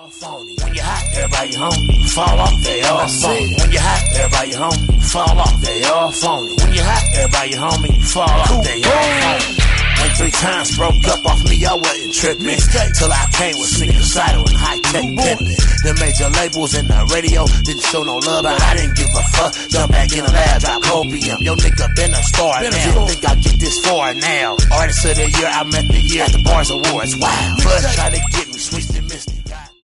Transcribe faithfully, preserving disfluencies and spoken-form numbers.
phony. When you hot, everybody home. You fall off, they all phony. When you hot, everybody home. You fall off, they all phony. When you hot, everybody home. You fall off, they all phony. When three times broke up off me, I wasn't tripping. Till I came with sneaker cider and high-tech pimping. The major labels and the radio didn't show no love, but I didn't give a fuck. Jump back in the lab, drop opium. Yo, nigga been a star now. Didn't think I'd get this far now. Artist of the year, I met the year at the Bars Awards. Wow. But try to get me switched.